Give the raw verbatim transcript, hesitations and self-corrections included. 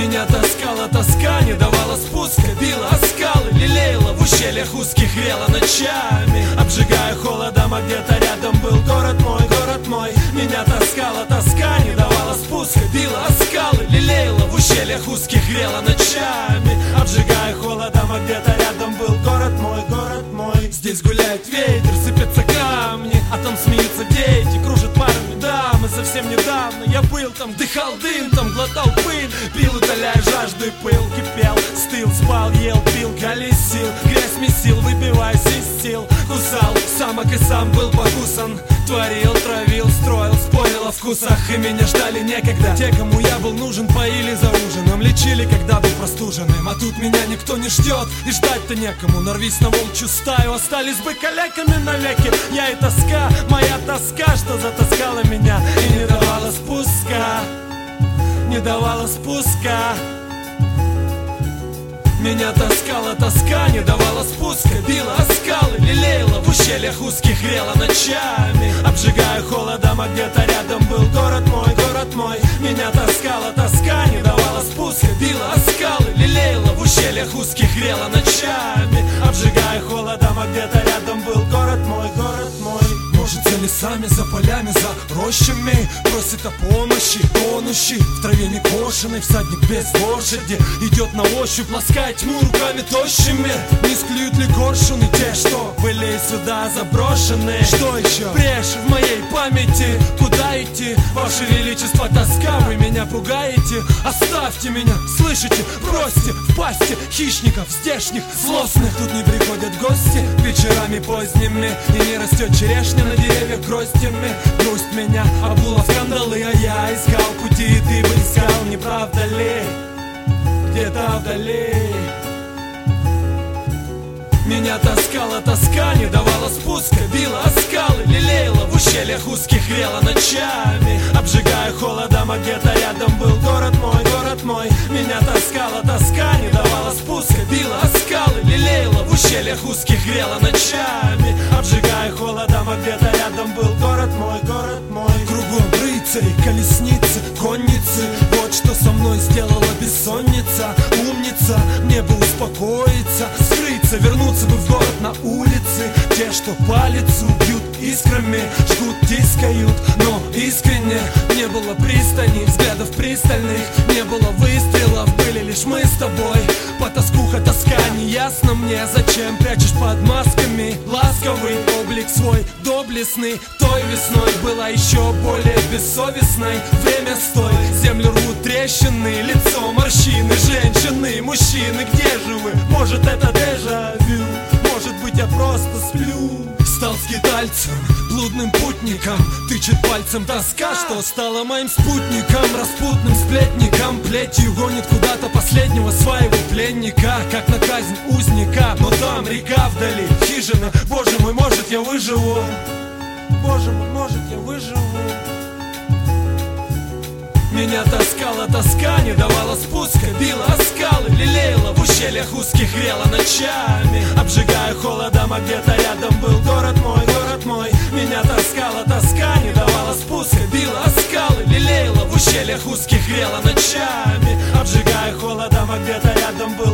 Меня таскала тоска, не давала спуска, била о скалы, лелеяла в ущельях узких, грела ночами, обжигая холодом, а где-то рядом был город мой, город мой. Меня таскала тоска, не давала спуска, била о скалы, лелеяла в ущельях узких, грела ночами, обжигая холодом, а где-то рядом был город мой, город мой. Здесь гуляет ветер, сыпятся камни, а там смеются дети, кружат парами дамы. Совсем недавно я был там, вдыхал дым, там глотал пыль, пил, утоляя жажду, и пыл кипел, стыл, спал, ел, пил, колесил, грязь месил, выбиваясь из сил, кусал самок и сам был покусан, творил, травил, строил, спорил о вкусах, и меня ждали некогда те, кому я был нужен, поили за ужином, лечили, когда был простуженным, а тут меня никто не ждет, и ждать-то некому. Нарвись на волчью стаю, остались бы калеками навеки. Я и тоска, моя тоска, что затаскала меня и не давала спуска, не давала спуска. Меня таскала тоска, не давала спуска, била о скалы, лелеяла в ущельях узких, грела ночами, обжигая холодом, а где-то рядом был город мой, город мой. Меня таскала тоска, не давала спуска, била о скалы, лелеяла в ущельях узких, грела ночами, обжигая холодом, а где-то рядом был город мой, город мой. Может, за лесами, за полями, за рощами просит о помощи тонущий в траве некошенный всадник без лошади, идет на ощупь, ласкает тьму руками тощими. Не склюют ли коршуны те, что были сюда заброшены? Что еще брешь в моей памяти? Куда идти? Ваше Величество, тоска, вы меня пугаете. Оставьте меня, слышите? Бросьте в пасти хищников здешних злостных. Тут не приходят гости вечерами поздними, и не растет черешня на деревьях гроздями. Грусть меня обула в кандалы, а я искал пути, и ты бы искал, не правда ли? Где-то вдали. Меня таскала тоска, не давала спуска, била о скалы, лелеяла в ущельях узких, грела ночами, обжигая холодом, а где-то рядом был город мой, город мой. Меня таскала тоска, не давала спуска, била о скалы, лелеяла в ущельях узких, грела ночами, обжигая холодом, а где-то рядом был город мой, город мой. Кругом рыцари, колесницы, конницы, вот что со мной сделала бессонница. Умница, мне бы успокоиться, скрыться, вернуться бы в город на улице. Те, что по лицу бьют искрами, жгут, тискают, но искренне. Не было пристани, взглядов пристальных, не было выстрелов, были лишь мы с тобой. Потаскуха, тоска, неясно мне, зачем прячешь под масками ласковый облик свой доблестный. Той весной была еще более бессовестной. Время стой, землю рвут трещины, лицо морщины, женщины, мужчины, где же вы? Может, это дежавю, может быть, я просто сплю. Стал скитальцем, блудным путником, тычет пальцем тоска, что стала моим спутником, распутным сплетником. Плетью гонит куда-то последнего своего пленника, как на казнь узника. Но там река вдали, хижина, боже мой, может, я выживу. Боже мой, может, я выживу. Меня таскала тоска, не давала спуска, била о скалы, лелеяла в ущельях узких, грела ночами, обжигая холодом, а где-то рядом был город мой, город мой. Меня таскала тоска, не давала спуска, била о скалы, лелеяла в ущельях узких, грела ночами, обжигая холодом, а где-то рядом был